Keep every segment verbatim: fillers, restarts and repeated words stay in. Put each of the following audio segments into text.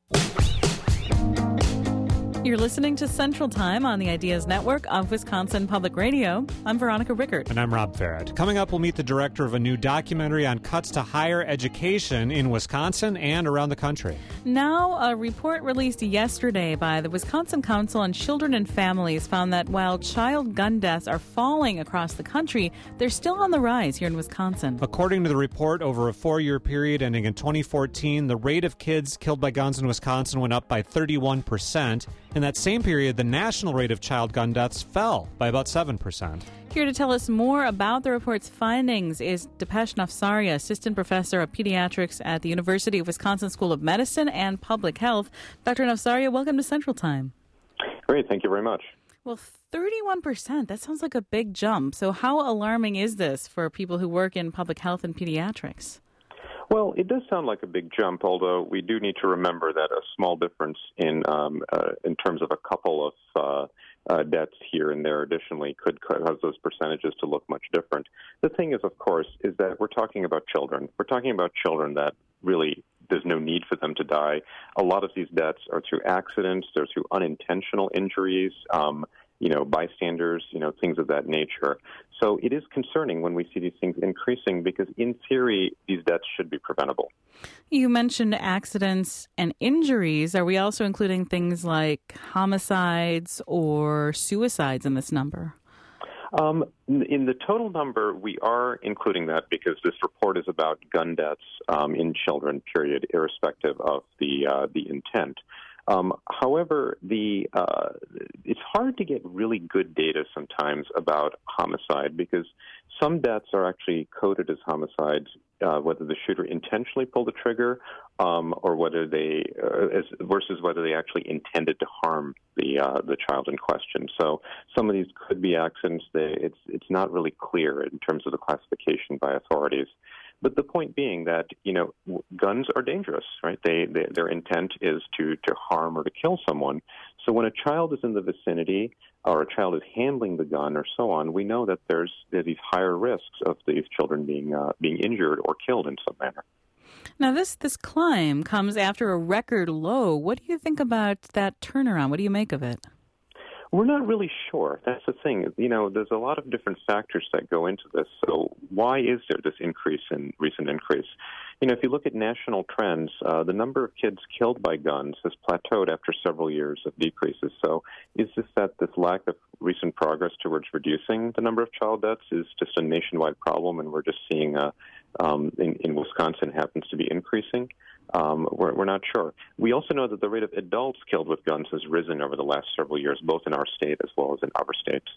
You're listening to Central Time on the Ideas Network of Wisconsin Public Radio. I'm Veronica Rickert. And I'm Rob Farrett. Coming up, we'll meet the director of a new documentary on cuts to higher education in Wisconsin and around the country. Now, a report released yesterday by the Wisconsin Council on Children and Families found that while child gun deaths are falling across the country, they're still on the rise here in Wisconsin. According to the report, over a four-year period ending in twenty fourteen, the rate of kids killed by guns in Wisconsin went up by thirty-one percent. In that same period, the national rate of child gun deaths fell by about seven percent. Here to tell us more about the report's findings is Dipesh Nafsaria, Assistant Professor of Pediatrics at the University of Wisconsin School of Medicine and Public Health. Doctor Nafsaria, welcome to Central Time. Great, thank you very much. Well, thirty-one percent, that sounds like a big jump. So how alarming is this for people who work in public health and pediatrics? Well, it does sound like a big jump, although we do need to remember that a small difference in um, uh, in terms of a couple of uh, uh, deaths here and there additionally could cause those percentages to look much different. The thing is, of course, is that we're talking about children. We're talking about children that really there's no need for them to die. A lot of these deaths are through accidents, they're through unintentional injuries, um, you know, bystanders, you know, things of that nature. So it is concerning when we see these things increasing because, in theory, these deaths should be preventable. You mentioned accidents and injuries. Are we also including things like homicides or suicides in this number? Um, in the total number, we are including that because this report is about gun deaths um, in children, period, irrespective of the uh, the intent. Um, however, the uh, it's hard to get really good data sometimes about homicide because some deaths are actually coded as homicides, uh, whether the shooter intentionally pulled the trigger um, or whether they uh, as, versus whether they actually intended to harm the uh, the child in question. So some of these could be accidents. They, it's it's not really clear in terms of the classification by authorities. But the point being that, you know, guns are dangerous, right? They, they their intent is to, to harm or to kill someone. So when a child is in the vicinity or a child is handling the gun or so on, we know that there's, there's these higher risks of these children being uh, being injured or killed in some manner. Now, this, this climb comes after a record low. What do you think about that turnaround? What do you make of it? We're not really sure. That's the thing. You know, there's a lot of different factors that go into this. So why is there this increase in recent increase? You know, if you look at national trends, uh, the number of kids killed by guns has plateaued after several years of decreases. So is this that this lack of recent progress towards reducing the number of child deaths is just a nationwide problem and we're just seeing uh, um, in, in Wisconsin happens to be increasing? Um, we're, we're not sure. We also know that the rate of adults killed with guns has risen over the last several years, both in our state as well as in other states.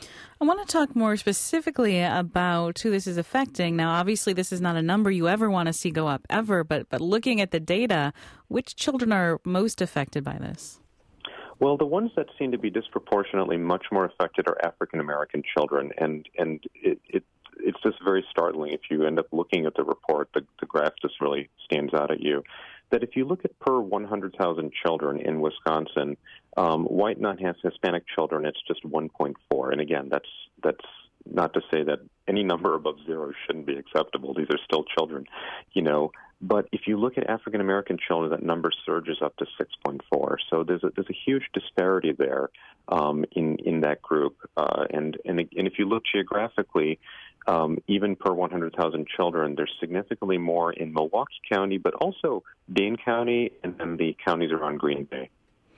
I want to talk more specifically about who this is affecting. Now, obviously, this is not a number you ever want to see go up ever, but, but looking at the data, which children are most affected by this? Well, the ones that seem to be disproportionately much more affected are African-American children, and, and it, it it's just very startling if you end up looking at the report. The, the graph just really stands out at you. That if you look at per one hundred thousand children in Wisconsin, um, white non-Hispanic children, it's just one point four. And again, that's that's not to say that any number above zero shouldn't be acceptable. These are still children, you know. But if you look at African-American children, that number surges up to six point four. So there's a, there's a huge disparity there um, in, in that group. Uh, and, and, and if you look geographically, um, even per one hundred thousand children, there's significantly more in Milwaukee County, but also Dane County and then the counties around Green Bay.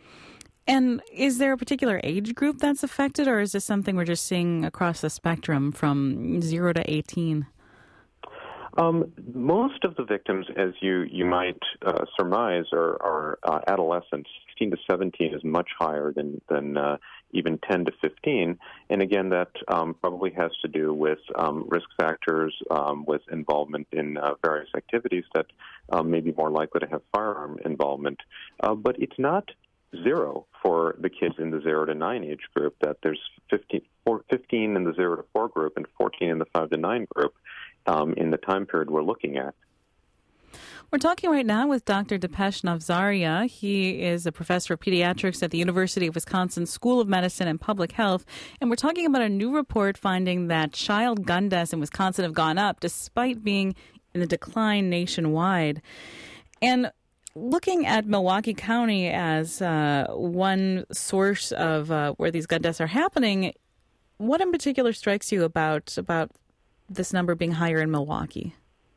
And is there a particular age group that's affected, or is this something we're just seeing across the spectrum from zero to eighteen? Um, most of the victims, as you, you might uh, surmise, are, are uh, adolescents. sixteen to seventeen is much higher than, than uh, even ten to fifteen. And again, that um, probably has to do with um, risk factors, um, with involvement in uh, various activities that um, may be more likely to have firearm involvement. Uh, but it's not zero for the kids in the zero to nine age group, that there's fifteen, fifteen in the zero to four group and fourteen in the five to nine group. Um, in the time period we're looking at. We're talking right now with Doctor Dipesh Nafsaria. He is a professor of pediatrics at the University of Wisconsin School of Medicine and Public Health, and we're talking about a new report finding that child gun deaths in Wisconsin have gone up despite being in a decline nationwide. And looking at Milwaukee County as uh, one source of uh, where these gun deaths are happening, what in particular strikes you about about this number being higher in Milwaukee?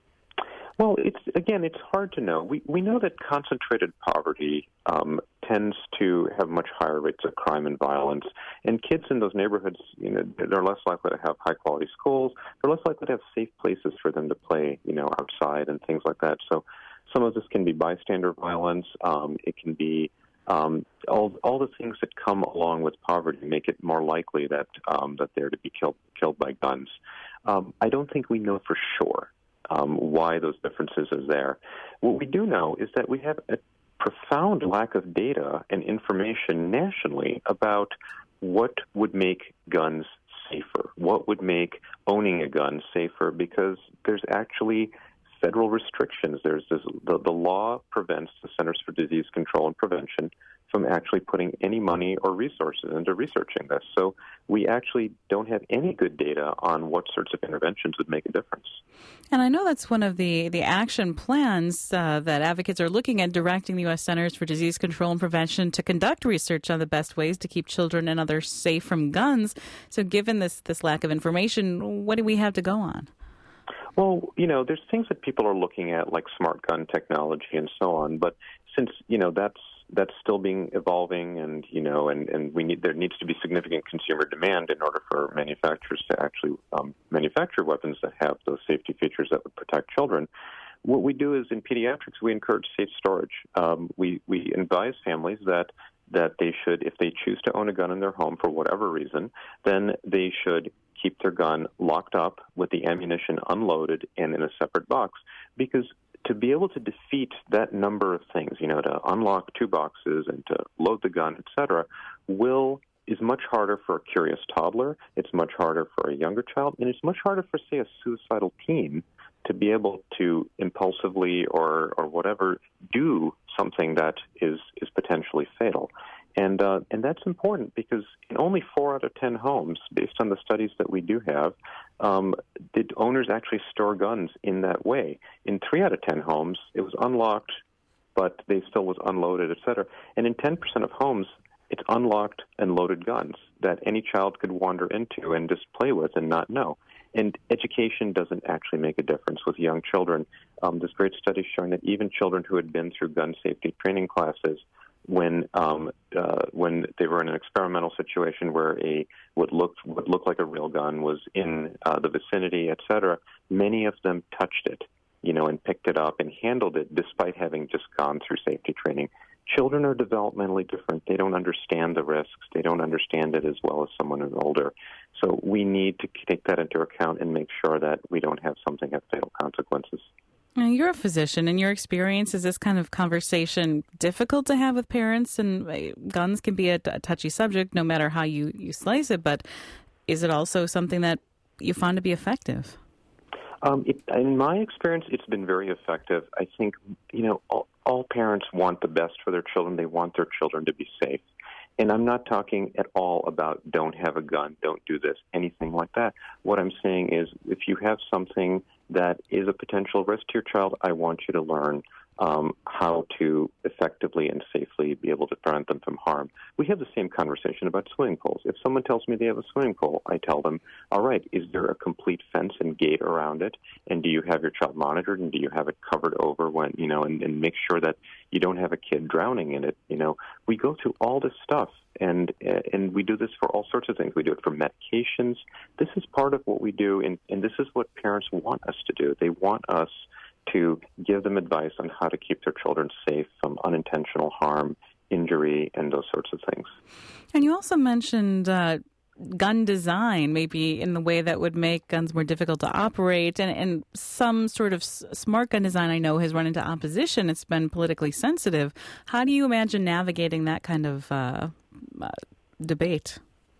Well, it's again, it's hard to know. We we know that concentrated poverty um, tends to have much higher rates of crime and violence, and kids in those neighborhoods, you know, they're less likely to have high quality schools. They're less likely to have safe places for them to play, you know, outside and things like that. So, some of this can be bystander violence. Um, it can be um, all all the things that come along with poverty make it more likely that um, that they're to be killed killed by guns. Um, I don't think we know for sure. Um, why those differences are there. What we do know is that we have a profound lack of data and information nationally about what would make guns safer, what would make owning a gun safer, because there's actually federal restrictions. There's this, the, the law prevents the Centers for Disease Control and Prevention from actually putting any money or resources into researching this. So we actually don't have any good data on what sorts of interventions would make a difference. And I know that's one of the, the action plans uh, that advocates are looking at, directing the U S Centers for Disease Control and Prevention to conduct research on the best ways to keep children and others safe from guns. So given this, this lack of information, what do we have to go on? Well, you know, there's things that people are looking at, like smart gun technology and so on. But since, you know, that's that's still being evolving, and you know, and, and we need there needs to be significant consumer demand in order for manufacturers to actually um, manufacture weapons that have those safety features that would protect children. What we do is in pediatrics, we encourage safe storage. Um, we we advise families that that they should, if they choose to own a gun in their home for whatever reason, then they should keep their gun locked up with the ammunition unloaded and in a separate box, because to be able to defeat that number of things, you know, to unlock two boxes and to load the gun, et cetera, will is much harder for a curious toddler. It's much harder for a younger child, and it's much harder for, say, a suicidal teen to be able to impulsively or or whatever do something that is is potentially fatal. And uh, and that's important, because in only four out of ten homes, based on the studies that we do have, um, did owners actually store guns in that way. In three out of ten homes, it was unlocked, but they still was unloaded, et cetera. And in ten percent of homes, it's unlocked and loaded guns that any child could wander into and just play with and not know. And education doesn't actually make a difference with young children. Um, there's great studies showing that even children who had been through gun safety training classes, when um, uh, when they were in an experimental situation where a what looked what looked like a real gun was in uh, the vicinity, et cetera, many of them touched it, you know, and picked it up and handled it despite having just gone through safety training. Children are developmentally different. They don't understand the risks. They don't understand it as well as someone who's older. So we need to take that into account and make sure that we don't have something have fatal consequences. Now, you're a physician. In your experience, is this kind of conversation difficult to have with parents? And guns can be a, a touchy subject no matter how you, you slice it, but is it also something that you found to be effective? Um, it, in my experience, it's been very effective. I think, you know, all, all parents want the best for their children. They want their children to be safe. And I'm not talking at all about don't have a gun, don't do this, anything like that. What I'm saying is if you have something that is a potential risk to your child, I want you to learn um, how to effectively and safely be able to prevent them from harm. We have the same conversation about swimming pools. If someone tells me they have a swimming pool, I tell them, all right, is there a complete fence and gate around it? And do you have your child monitored? And do you have it covered over when, you know, and, and make sure that you don't have a kid drowning in it? You know, we go through all this stuff. And uh, and we do this for all sorts of things. We do it for medications. This is part of what we do, and, and this is what parents want us to do. They want us to give them advice on how to keep their children safe from unintentional harm, injury, and those sorts of things. And you also mentioned uh, gun design, maybe in the way that would make guns more difficult to operate, and, and some sort of s- smart gun design I know has run into opposition. It's been politically sensitive. How do you imagine navigating that kind of uh, uh, debate?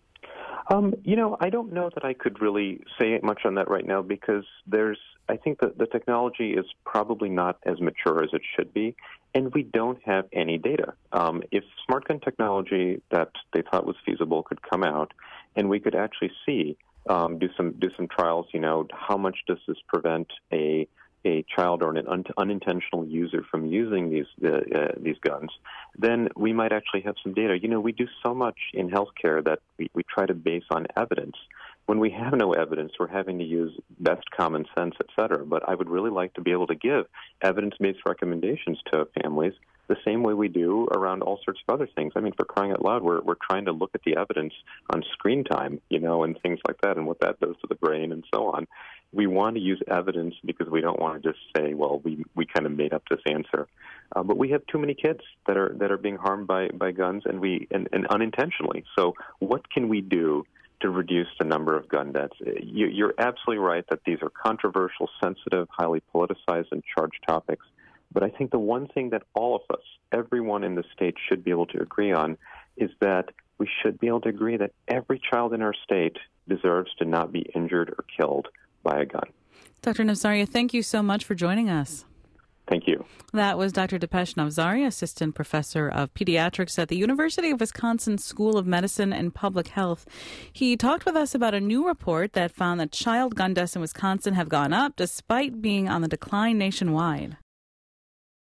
Um, you know, I don't know that I could really say much on that right now, because there's, I think that the technology is probably not as mature as it should be, and we don't have any data. Um, if smart gun technology that they thought was feasible could come out, and we could actually see, um, do some do some trials, you know, how much does this prevent a a child or an un- unintentional user from using these uh, uh, these guns, then we might actually have some data. You know, we do so much in healthcare that we, we try to base on evidence. When we have no evidence, we're having to use best common sense, et cetera. But I would really like to be able to give evidence-based recommendations to families the same way we do around all sorts of other things. I mean, for crying out loud, we're we're trying to look at the evidence on screen time, you know, and things like that, and what that does to the brain and so on. We want to use evidence because we don't want to just say, well, we we kind of made up this answer. Uh, but we have too many kids that are that are being harmed by, by guns, and we and, and unintentionally. So what can we do to reduce the number of gun deaths? You, you're absolutely right that these are controversial, sensitive, highly politicized, and charged topics. But I think the one thing that all of us, everyone in the state, should be able to agree on is that we should be able to agree that every child in our state deserves to not be injured or killed by a gun. Doctor Navzaria, thank you so much for joining us. Thank you. That was Doctor Dipesh Navzaria, Assistant Professor of Pediatrics at the University of Wisconsin School of Medicine and Public Health. He talked with us about a new report that found that child gun deaths in Wisconsin have gone up despite being on the decline nationwide.